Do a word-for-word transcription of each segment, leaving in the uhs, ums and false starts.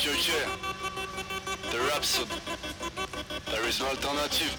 Ok, ok. The Rhapsody. There is no alternative.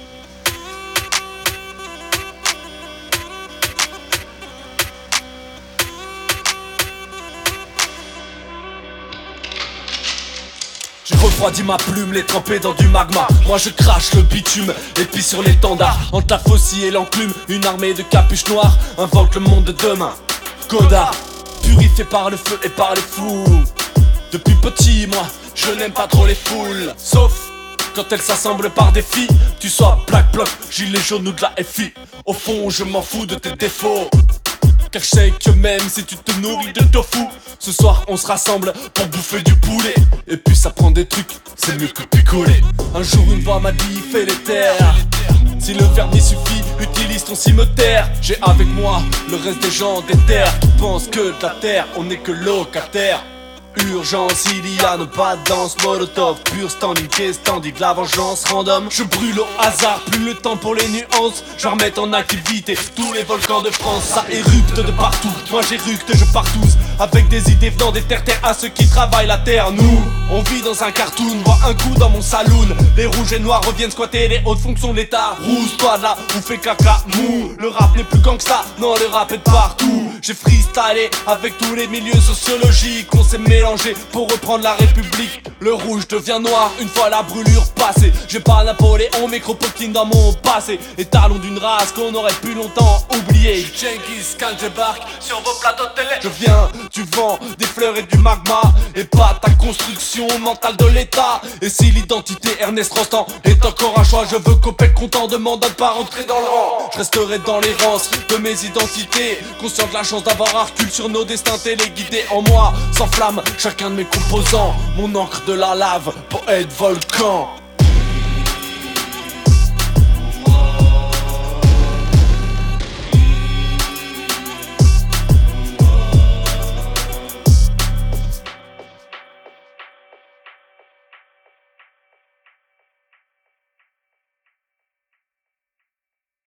J'ai refroidi ma plume, les trempé dans du magma. Moi je crache le bitume, et puis sur l'étendard. Entre la faucille et l'enclume, une armée de capuches noires invente le monde de demain. Godard, purifié par le feu et par les fous. Depuis petit, moi, je n'aime pas trop les foules. Sauf quand elles s'assemblent par défi. Tu sois Black Bloc, gilet jaune ou de la F I. Au fond, je m'en fous de tes défauts. Car je sais que même si tu te nourris de tofu, ce soir on se rassemble pour bouffer du poulet. Et puis ça prend des trucs, c'est mieux que picoler. Un jour une voix m'a dit fais les terres. Si le vernis suffit, utilise ton cimetière. J'ai avec moi le reste des gens des terres qui pensent que de la terre, on n'est que locataire. Urgence, il y a non pas de danse molotov. Pur standing case, tandis que la vengeance random. Je brûle au hasard, plus le temps pour les nuances. Je remets en activité tous les volcans de France. Ça érupte de partout, moi j'éructe, je pars tous. Avec des idées venant des terres-terres à ceux qui travaillent la terre. Nous, on vit dans un cartoon, vois un coup dans mon saloon. Les rouges et noirs reviennent squatter les hautes fonctions de l'état. Rousse-toi de là, ou fais caca mou. Le rap n'est plus gangsta, non le rap est de partout. J'ai freestylé avec tous les milieux sociologiques. On s'est mélangé pour reprendre la République. Le rouge devient noir une fois la brûlure passée. J'ai pas Napoléon, Mécropotine dans mon passé. Étalon d'une race qu'on aurait pu longtemps oublier. Genghis Khan débarque sur vos plateaux de télé. Je viens du vent, des fleurs et du magma. Et pas ta construction mentale de l'état. Et si l'identité Ernest Rostand est encore un choix, je veux qu'Opec content demande de pas rentrer dans le rang. Je resterai dans l'errance de mes identités, conscient de la chance d'avoir un recul sur nos destins téléguidés. En moi s'enflamme chacun de mes composants, mon encre de la lave, poète volcan.